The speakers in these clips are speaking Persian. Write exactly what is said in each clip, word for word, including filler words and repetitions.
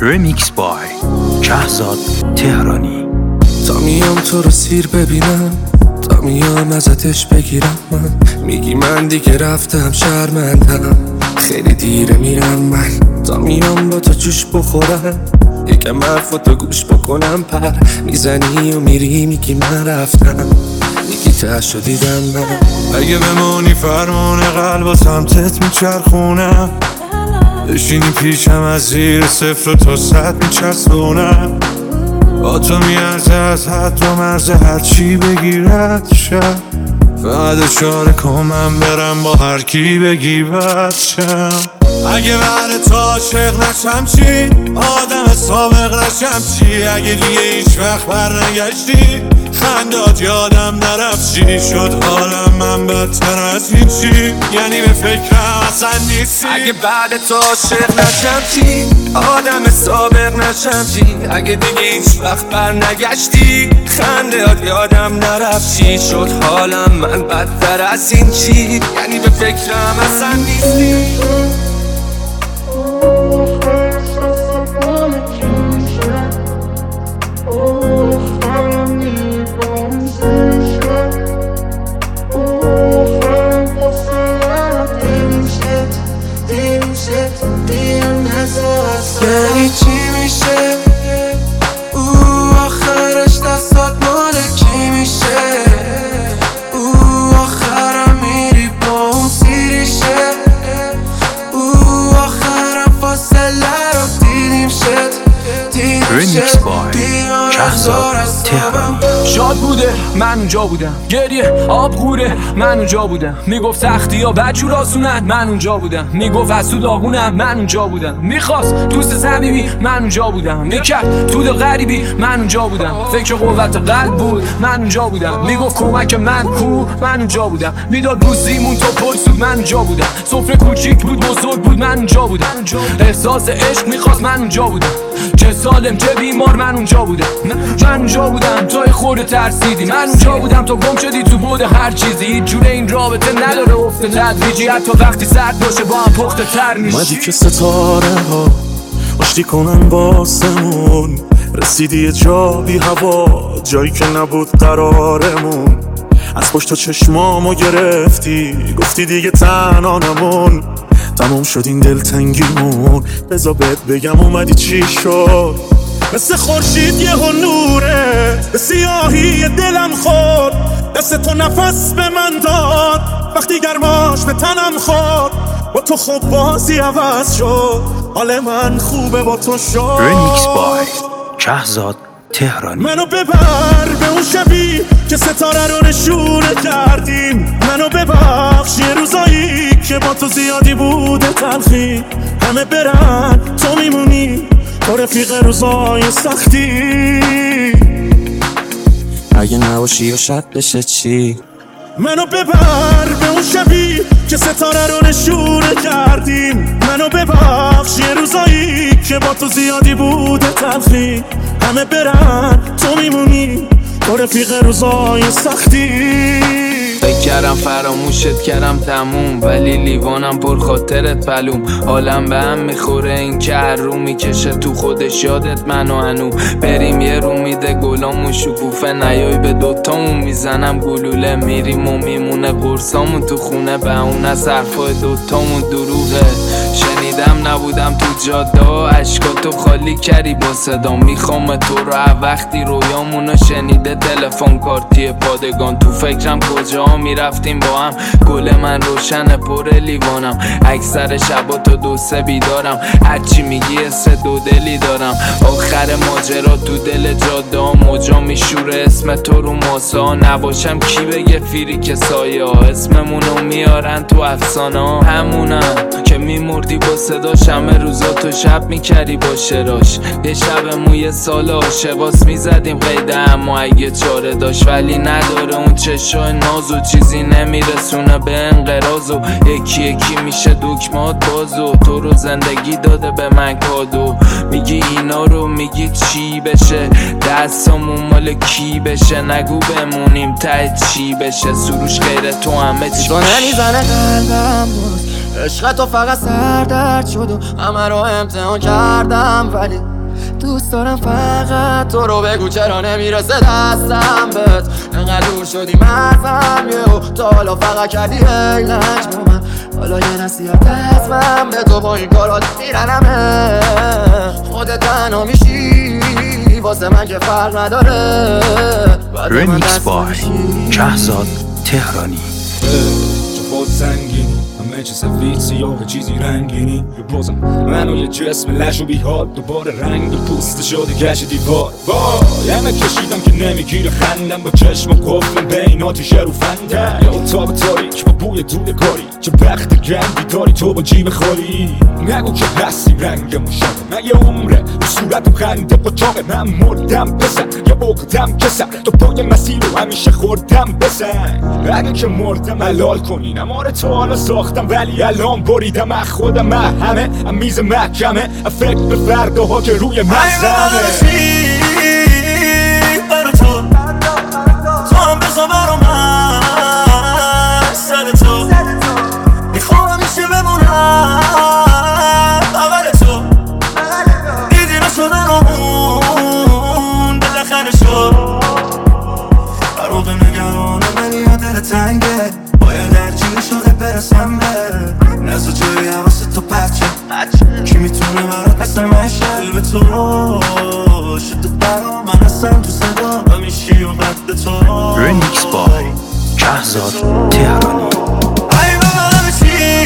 رمیکس بای شهزاد تهرانی. تا میام تو رو سیر ببینم، تا میام ازتش بگیرم، من میگی من دیگه رفتم شرمندم، خیلی دیره میرم من، تا میام با تو جوش بخورم، یکم حرفاتو گوش بکنم، پر میزنی و میری میگی من رفتم، میگی تهشو دیدم من. اگه بمونی فرمون قلب و سمتت میچرخونم، بشینی پیشم از زیر صفر تا صد میچسبونم، با تو میارزه از حد و مرزه هرچی بگیرد شم، فقط اشاره کن من برم با هر کی بگی بد شم. اگه بعد تو عاشق نشم چی؟ آدم سابق نشم چی؟ اگه دیگه هیچ وقت بر نگشتی خندات یادم نرفت چی شد حالم من بدتر از هیچی، یعنی به فکرم اصلا نیستی. اگه بعد تو عاشق نشم چی؟ آدم سابق نشم چی؟ اگه دیگه هیچ وقت بر نگشتی خندات یادم نرفت چی شد حالم من بدتر از این چی، یعنی به فکرم اصلا نیستی. یعنی چی میشه؟ او آخرش دستات مال کی میشه؟ او آخرم میری با اون سیریشه، او آخرم فاصله رو دیدیم شد رمیکس بای شهزاد تهرانی. شاد بوده من اونجا بودم، گریه آب غوره من اونجا بودم، میگفت سختی ها بجور آسونن من اونجا بودم، میگفت از تو داغونم من اونجا بودم، میخواست دوست صمیمی من اونجا بودم، میکرد تو دل غریبی من اونجا بودم، فکر قوت قلب بود من اونجا بودم، میگفت کمک من کو من اونجا بودم، میداد بوسیمون تو پرسود من اونجا بودم، سفره کوچیک بود بزرگ بود من اونجا بودم، احساس عشق میخواست من اونجا بودم، چه سالم چه بیمار من اونجا بودم، من اونجا بودم تو خورده ترسیدی، من اونجا بودم تو گم شدی تو بود هر چیزی، هیچ جوره این رابطه نداره افت تدریجی، حتی وقتی سرد باشه با هم پخته تر میشی. اومدی که ستاره ها آشتی کنن باسمون، رسیدی یه جا بی هوا جایی که نبود قرارمون، از پشت چشمامو گرفتی گفتی دیگه تنها نمون، تموم شد این دلتنگیمون، بذار بهت بگم اومدی چی شد. مثل خورشید یه نوره به سیاهی دلم خورد، دست تو نفس به من داد وقتی گرماش به تنم خورد، با تو خوب بازی عوض شد، حال من خوبه با تو شد. رمیکس بای شهزاد تهرانی. منو ببر به اون شبی که ستاره رو نشونه کردیم، منو ببخش یه روزایی که با تو زیادی بوده تلخی، همه برن تو میمونی تو رفیق روزای سختی، اگه نباشی و شب بشه چی؟ منو ببر به اون شبی که ستاره رو نشونه کردیم، منو ببخش یه روزایی که با تو زیادی بوده تلخی، همه برن تو میمونی تو رفیق روزای سختی. فکر کردم فراموشت کردم تموم، ولی لیوانم پر خاطرت پلوم، حالم به هم میخوره این که هر رو میکشه تو خودش یادت منو هنو، بریم یه رو میده گلامون شکوفه، نیای به دوتامون میزنم گلوله، میریم و میمونه قرصامون تو خونه، به اون از حرفای دوتامون دروغه، شنیدم نبودم تو جاده عشقاتو خالی کردی با صدا، میخوام تو رو وقتی رویامونو شنیده تلفن کارتی پادگان، تو فکرم کجا میرفتیم با هم، گل من روشن پر لیوانم، اکثر شبا تو دو سه بیدارم، هرچی میگی حس دو دلی دارم، آخر ماجرا تو دل جاده موجا میشوره اسم تو رو ماسا، نباشم کی بگه فیری که سایه ها اسممونو میارن تو افسانه، همونم که میمردی با صداش، همه روزا تو شب میکردی با شراش، یه شب موی سال آشباس میزدیم قیده، اما اگه چاره داشت ولی نداره اون چشای ناز و چیزی نمیرسونه به انقراض، و یکی یکی میشه دکمات بازو، تو رو زندگی داده به من کادو، میگی اینا رو میگی چی بشه، دستامون مال کی بشه، نگو بمونیم ته چی بشه، سروش غیر تو همه چی تو نمیزنه قلبم باز، عشق تو فقط سردرد شد و همه رو امتحان کردم، ولی دوست دارم فقط تو رو بگو چرا نمیرسه دستم بهت. انقدر دور شدی مزم یهو، تا حالا فقط کردی هی لنج با من. حالا یه نصیحت ازمم به تو، با این کارات میرنمه. خودت تنها میشی واسه من که فرق نداره. رمیکس بای شهزاد تهرانی. باز سنگینی همه چه سفید سیاه چیزی رنگینی، یه بازم منو یه جسم لش و بیحال، دوباره رنگ پوست شده گشت دیوار. وای همه کشیدم که نمیگیره خندم، با چشم و قفل بین آتیشه رو فنده. یا اتاق تاریک با بوی دوده کاری، چه بخت گندی داری تو با جیب خالی. نگو که هستی رنگ مشابه، من یه عمره رو صورتم خنده قطاقه. من مردم بزن یا اقدم کسم، تو پای مسیر رو همیشه خوردم بزن. اگه که مردم حلال کنی، نماره تا حالا ساختم ولی الان بریدم از خودم. من همه هم میز محکمه، فکر به فرداها که روی مزمه. برا تو تو هم بزا برا من سر تو، میخوام همیشه بمونم بغل تو. دیدی نشدن اون بالاخره شد. برو به نگرانه من یا دل تنگه، باید هرچی شده برسم به نزد جایی حواست تو پچه. کی میتونه برات مثل من شل به تو شده برا من هستم تو صدا همیشی و قد تو. رمیکس بای شهزاد تهرانی. ای بابا همیشی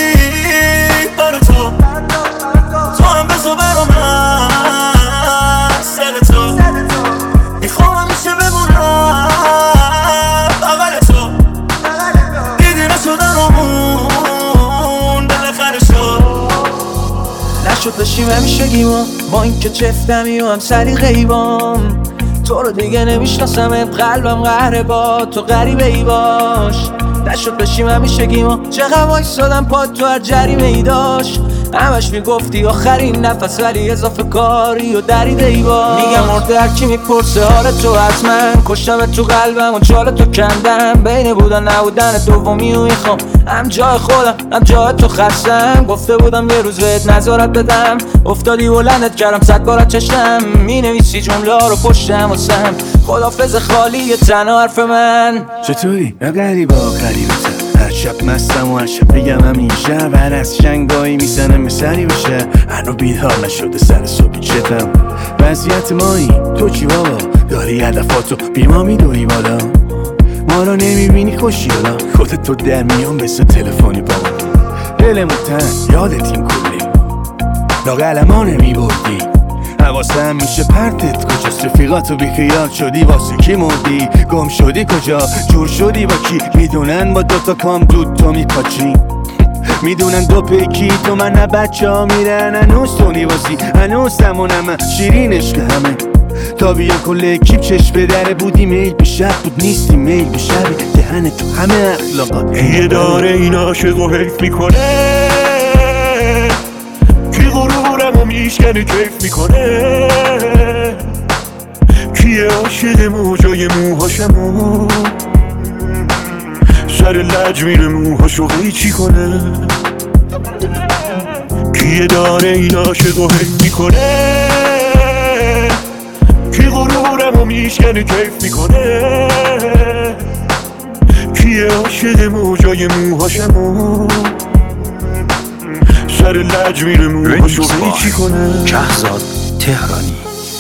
برا تو تو هم بزا برا من سر تو، میخوام همیشه بمونم بغل تو. دیدی نشدن اون بالاخره شد. نشد بشیم همیشگیما با این که چفتمی و هم سری غیبام. تو رو دیگه نمیشناسمت، قلبم قهره با تو غریبه ای باش. نشد بشیم همیشگیما، چقدر وایسادم پاد تو هر جریمه ای داشت. همش میگفتی آخرین نفس ولی اضافه کاری و دریده ای باش. میگم مرده هرکی میپرسه حال تو حتما، کشتم تو قلبم و چال تو کندم. بین بودن نبودن دومی و میخوام هم جای خودم هم جای تو خستم. گفته بودم یه روز بهت نظارت بدم، افتادی بلندت کردم صد بارت چشم. مینویسی جمله ها رو پشتم واسم، خدافظ خالی یه تنها حرف من. چطوری؟ نه غریبا غریبتم، هر شب مستم و هر شب بگم همیشه. هر از شنگایی میزنم به سری بشه، هنو بیدار نشده سر صبحی چتم. وضعیت مایی تو چی بابا؟ داری هدفاتو بی ما میدوی بالا، ما رو نمیبینی خوشی حالا. خودت تو در میان بسه تلفنی بابا. دلمون تن یادتیم کلی لاغلما نمیبردی، حواسم میشه پرتت کجاست. رفیقاتو بیخیال شدی واسه کی مردی؟ گم شدی کجا؟ جور شدی با کی؟ میدونن با دوتا کام دود تو میپاچی، میدونن دو پیکی تو من نه بچه ها میرن. هنوز تو نیوازی هنوز تمونم شیرین عشق همه. تا بیا کل اکیب چشم به دره بودی، میل به شب بود نیستی میل به شبی. دهن تو همه اخلاقات یه داره این عاشق و حیف میکنه، کی غرورم و میشکنه کیف میکنه. کیه عاشق موجای موهاشمو، سر لج میره موهاشو قیچی کنه. کیه داره این عاشق و حیف میکنه، کی غرورم و میشکنه کیف میکنه. کیه عاشق موجای موهاشمو، سر لج میره موهاشو قیچی کنه. شهزاد تهرانی.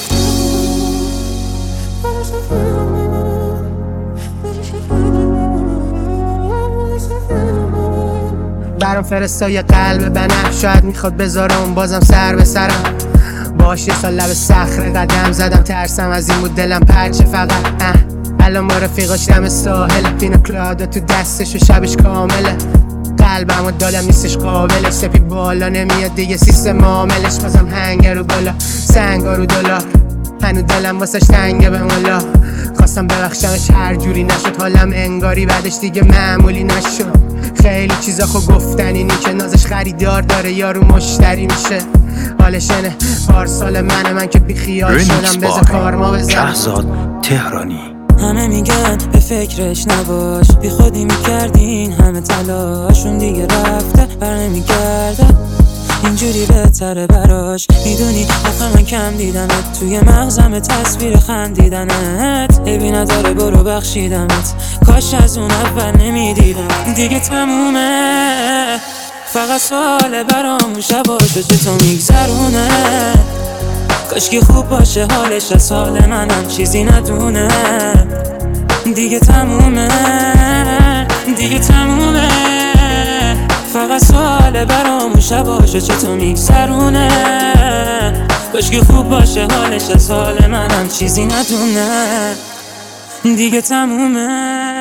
برام فرستای قلب بنفش، شاید میخواد بذارم بازم سر به سرم. باش یه سال لب صخره قدم زدم، ترسم از این بود دلم پرچه فقط. اه الان با رفیقاش دم ساحل، پینا کلادا تو دستش و شبش کامله. قلبم و دادم نیستش قابلش، سپی بالا نمیاد دیگه سیستم معاملش. بازم هنگر رو بالا سنگا رو دلار، هنو دلم واسش تنگه به مولا. خواستم ببخشمش هر جوری نشد، حالم انگاری بعدش دیگه معمولی نشد. خیلی چیزا خو گفتنی نی که نازش خریدار داره یارو مشتری میشه. حالشنه پارسال منه من که بی خیال شدم، بذار کارما بزنم. شهزاد تهرانی. همه میگن به فکرش نباش، بی خودی میکردین همه تلاش، اون دیگه رفته بر نمیگرده، اینجوری بهتره براش. میدونی آخه من کم دیدمت، توی مغزم تصویر خندیدنت، عیبی نداره برو بخشیدمت، کاش از اون اول نمیدیدم. دیگه تمومه، فقط سواله برام شباشو چطور میگذرونه، کاشکی خوب باشه حالش، از حال منم چیزی ندونه. دیگه تمومه، دیگه تمومه، فقط سواله برام شباشو چطور میگذرونه، کاشکی خوب باشه حالش، از حال منم چیزی ندونه. دیگه تمومه.